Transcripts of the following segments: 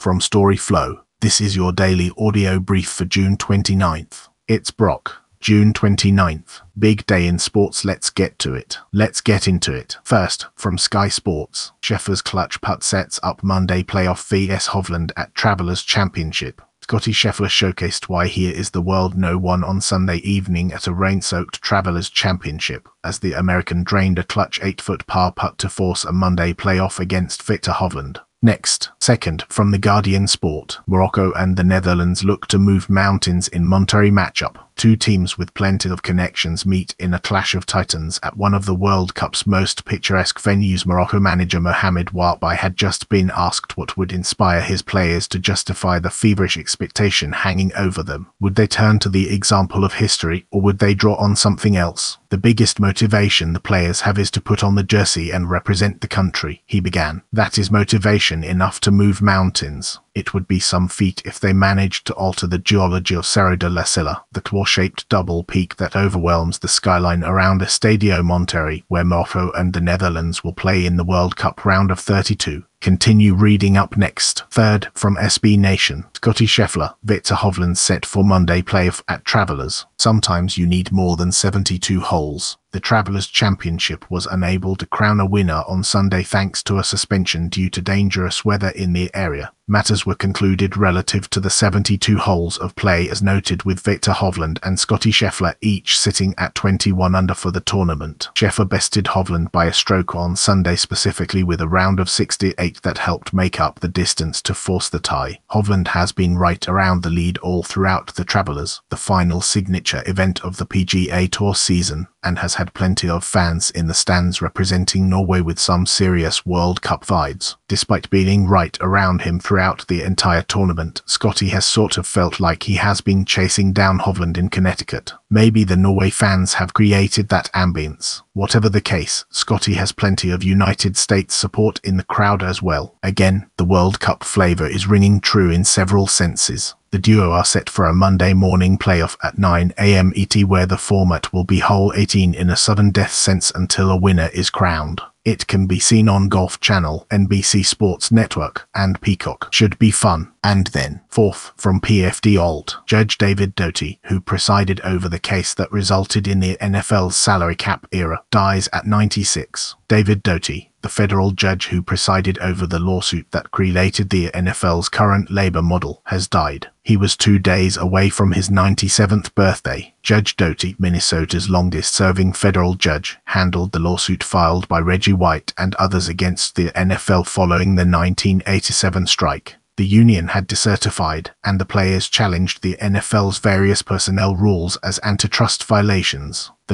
from Storyflow. This is your daily audio brief for June 29th. It's Brock. June 29th. Big day in sports, let's get to it. Let's get into it. First, from Sky Sports. Scheffler's clutch putt sets up Monday playoff vs Hovland at Travelers Championship. Scottie Scheffler showcased why he is the world no. 1 on Sunday evening at a rain-soaked Travelers Championship, as the American drained a clutch 8-foot par putt to force a Monday playoff against Victor Hovland. Next, second, from The Guardian Sport. Morocco and the Netherlands look to move mountains in Monterrey matchup. Two teams with plenty of connections meet in a clash of titans at one of the World Cup's most picturesque venues. Morocco manager Mohamed Wabi had just been asked what would inspire his players to justify the feverish expectation hanging over them. Would they turn to the example of history, or would they draw on something else? The biggest motivation the players have is to put on the jersey and represent the country, he began. That is motivation enough to move mountains. It would be some feat if they managed to alter the geology of Cerro de la Silla, the claw-shaped double peak that overwhelms the skyline around Estadio Monterrey, where Morocco and the Netherlands will play in the World Cup round of 32. Continue reading up next. Third, from SB Nation. Scottie Scheffler, Victor Hovland set for Monday playoff at Travelers. Sometimes you need more than 72 holes. The Travelers Championship was unable to crown a winner on Sunday thanks to a suspension due to dangerous weather in the area. Matters were concluded relative to the 72 holes of play as noted, with Victor Hovland and Scottie Scheffler each sitting at 21 under for the tournament. Scheffler bested Hovland by a stroke on Sunday, specifically with a round of 68 that helped make up the distance to force the tie. Hovland has been right around the lead all throughout the Travelers, the final signature event of the PGA Tour season, and has had plenty of fans in the stands representing Norway with some serious World Cup vibes. Despite being right around him throughout the entire tournament, Scottie has sort of felt like he has been chasing down Hovland in Connecticut. Maybe the Norway fans have created that ambience. Whatever the case, Scottie has plenty of United States support in the crowd as well. Again, the World Cup flavor is ringing true in several senses. The duo are set for a Monday morning playoff at 9 a.m. ET, where the format will be hole 18 in a sudden death sense until a winner is crowned. It can be seen on Golf Channel, NBC Sports Network, and Peacock. Should be fun. And then, fourth, from PFD Alt. Judge David Doty, who presided over the case that resulted in the NFL's salary cap era, dies at 96. David Doty, the federal judge who presided over the lawsuit that created the NFL's current labor model, has died. He was 2 days away from his 97th birthday. Judge Doty, Minnesota's longest-serving federal judge, handled the lawsuit filed by Reggie White and others against the NFL following the 1987 strike. The union had decertified, and the players challenged the NFL's various personnel rules as antitrust violations. The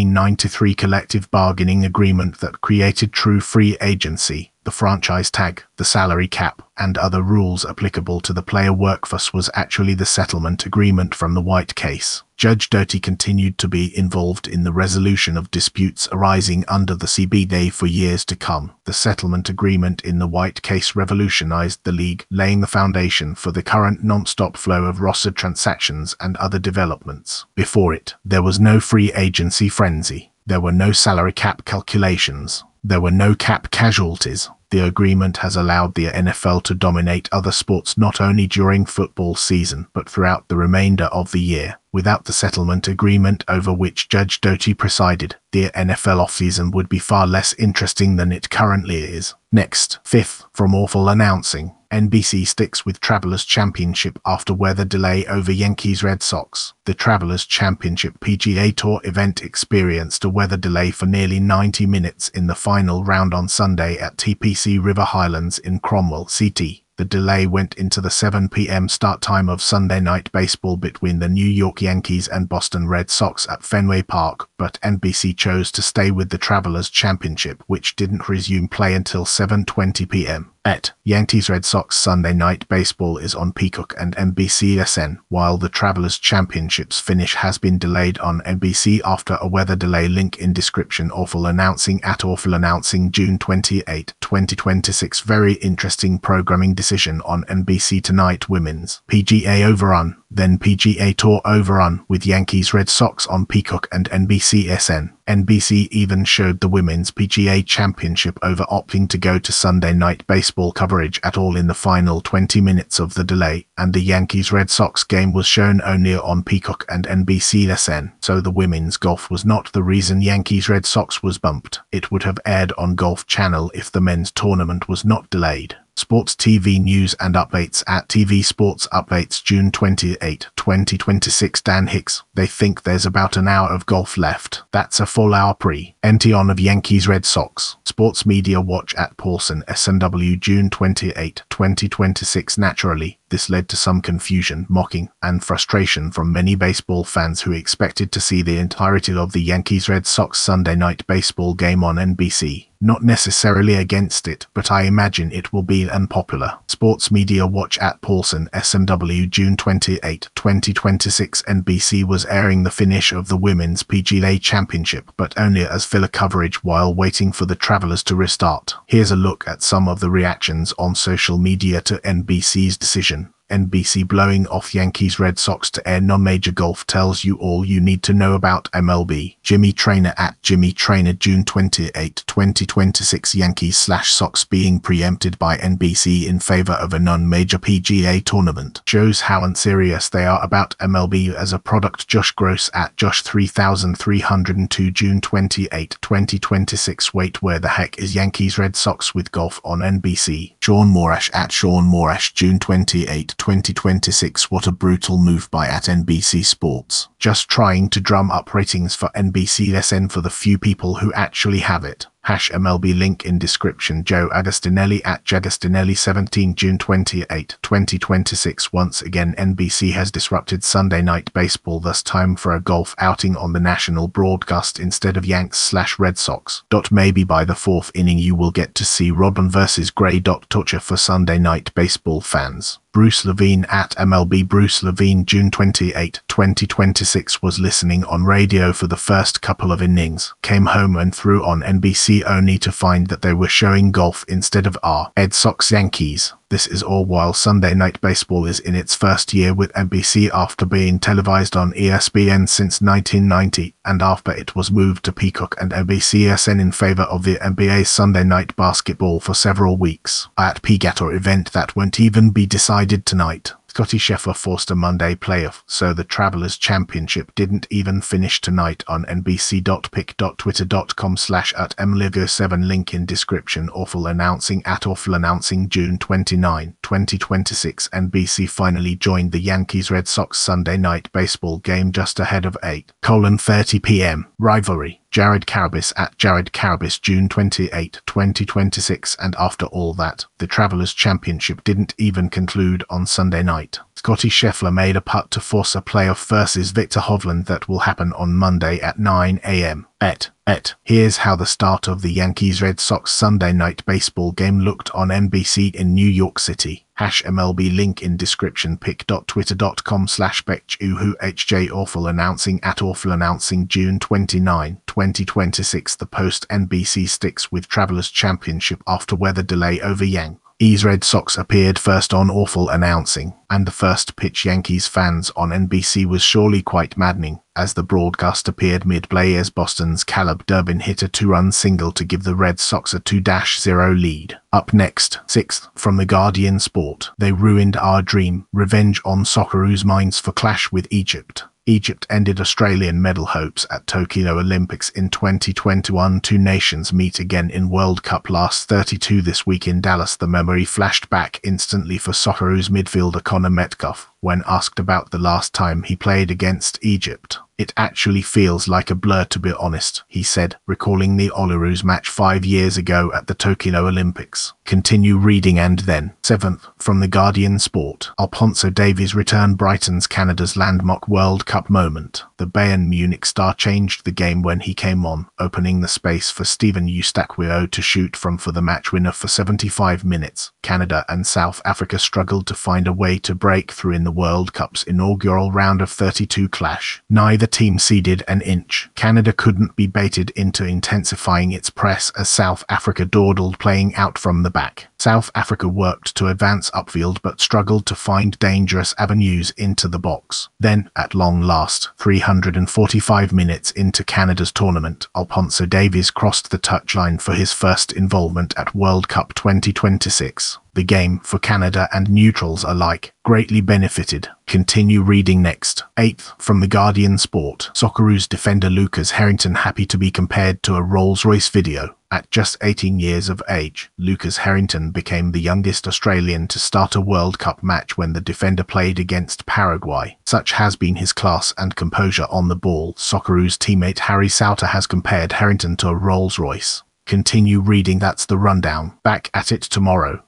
1993 collective bargaining agreement that created true free agency, the franchise tag, the salary cap, and other rules applicable to the player workforce was actually the settlement agreement from the White case. Judge Doty continued to be involved in the resolution of disputes arising under the CBA for years to come. The settlement agreement in the White case revolutionized the league, laying the foundation for the current non-stop flow of roster transactions and other developments. Before it, there was no free agency frenzy. There were no salary cap calculations. There were no cap casualties. The agreement has allowed the NFL to dominate other sports not only during football season, but throughout the remainder of the year. Without the settlement agreement over which Judge Doty presided, the NFL offseason would be far less interesting than it currently is. Next, fifth, from Awful Announcing. NBC sticks with Travelers Championship after weather delay over Yankees Red Sox. The Travelers Championship PGA Tour event experienced a weather delay for nearly 90 minutes in the final round on Sunday at TPC River Highlands in Cromwell, CT. The delay went into the 7 p.m. start time of Sunday Night Baseball between the New York Yankees and Boston Red Sox at Fenway Park, but NBC chose to stay with the Travelers Championship, which didn't resume play until 7:20 p.m. at Yankees Red Sox Sunday Night Baseball is on Peacock and NBCSN, while the Travelers Championship's finish has been delayed on NBC after a weather delay. Link in description. Awful Announcing at Awful Announcing June 28, 2026. Very interesting programming decision on NBC tonight. Women's PGA Overrun, then PGA Tour Overrun with Yankees Red Sox on Peacock and NBCSN. NBC even showed the Women's PGA Championship over opting to go to Sunday Night Baseball baseball coverage at all in the final 20 minutes of the delay, and the Yankees-Red Sox game was shown only on Peacock and NBCSN, so the women's golf was not the reason Yankees-Red Sox was bumped. It would have aired on Golf Channel if the men's tournament was not delayed. Sports TV news and updates at TV Sports Updates June 28, 2026. Dan Hicks, they think there's about an hour of golf left. That's a full hour pre-NT on of Yankees Red Sox. Sports Media Watch at Paulson SNW June 28, 2026. Naturally, this led to some confusion, mocking, and frustration from many baseball fans who expected to see the entirety of the Yankees-Red Sox Sunday night baseball game on NBC. Not necessarily against it, but I imagine it will be unpopular. Sports Media Watch at Paulson SMW June 28, 2026. NBC was airing the finish of the Women's PGA Championship, but only as filler coverage while waiting for the Travelers to restart. Here's a look at some of the reactions on social media to NBC's decision. NBC blowing off Yankees Red Sox to air non-major golf tells you all you need to know about MLB. Jimmy Trainer at Jimmy Trainer June 28, 2026. Yankees/Sox being preempted by NBC in favor of a non-major PGA tournament shows how unserious they are about MLB as a product. Josh Gross at Josh 3302 June 28, 2026. Wait, where the heck is Yankees Red Sox with golf on NBC? Sean Morash at Sean Morash June 28, 2026. What a brutal move by at NBC Sports. Just trying to drum up ratings for NBCSN for the few people who actually have it. #MLB link in description. Joe Agostinelli at Jagostinelli 17 June 28, 2026. Once again NBC has disrupted Sunday night baseball, thus time for a golf outing on the national broadcast instead of Yanks/Red Sox. Maybe by the fourth inning you will get to see Rodman vs. Gray. Torture for Sunday night baseball fans. Bruce Levine at MLB Bruce Levine June 28, 2026 was listening on radio for the first couple of innings, came home and threw on NBC only to find that they were showing golf instead of Red Sox Yankees. This is all while Sunday Night Baseball is in its first year with NBC after being televised on ESPN since 1990 and after it was moved to Peacock and NBCSN in favor of the NBA's Sunday Night Basketball for several weeks. At PGATOR event that won't even be decided tonight. Scotty Scheffler forced a Monday playoff, so the Travelers Championship didn't even finish tonight on nbc.pic.twitter.com/@mligo7 link in description. Awful announcing at Awful announcing June 29, 2026. NBC finally joined the Yankees Red Sox Sunday night baseball game just ahead of 8:30 p.m. rivalry. Jared Carabis at Jared Carabis June 28, 2026. And after all that, the Travelers Championship didn't even conclude on Sunday night. Scotty Scheffler made a putt to force a playoff versus Victor Hovland that will happen on Monday at 9 a.m. Here's how the start of the Yankees Red Sox Sunday night baseball game looked on NBC in New York City. #MLB link in description. pic.twitter.com/BechUHJ. Awful announcing at Awful announcing June 29, 2026. The post NBC sticks with Travelers Championship after weather delay over Yankees Red Sox appeared first on Awful announcing, and the first pitch Yankees fans on NBC was surely quite maddening, as the broadcast appeared mid-play as Boston's Caleb Durbin hit a two-run single to give the Red Sox a 2-0 lead. Up next, 6th, from The Guardian Sport. They ruined our dream. Revenge on Socceroos' minds for clash with Egypt. Egypt ended Australian medal hopes at Tokyo Olympics in 2021. Two nations meet again in World Cup last 32 this week in Dallas. The memory flashed back instantly for Socceroos midfielder Connor Metcalfe when asked about the last time he played against Egypt. It actually feels like a blur, to be honest, he said, recalling the Olaroos match 5 years ago at the Tokyo Olympics. Continue reading. And then, 7th, from The Guardian Sport. Alphonso Davies return Brighton's Canada's landmark World Cup moment. The Bayern Munich star changed the game when he came on, opening the space for Steven Eustáquio to shoot from for the match winner for 75 minutes. Canada and South Africa struggled to find a way to break through in the World Cup's inaugural round of 32 clash. Neither team ceded an inch. Canada couldn't be baited into intensifying its press as South Africa dawdled, playing out from the back. South Africa worked to advance upfield but struggled to find dangerous avenues into the box. Then, at long last, 300 345 minutes into Canada's tournament, Alphonso Davies crossed the touchline for his first involvement at World Cup 2026. The game, for Canada and neutrals alike, greatly benefited. Continue reading next. 8th, from The Guardian Sport. Socceroos defender Lucas Harrington happy to be compared to a Rolls-Royce video. At just 18 years of age, Lucas Harrington became the youngest Australian to start a World Cup match when the defender played against Paraguay. Such has been his class and composure on the ball. Socceroos teammate Harry Sauter has compared Harrington to a Rolls-Royce. Continue reading. That's the rundown. Back at it tomorrow.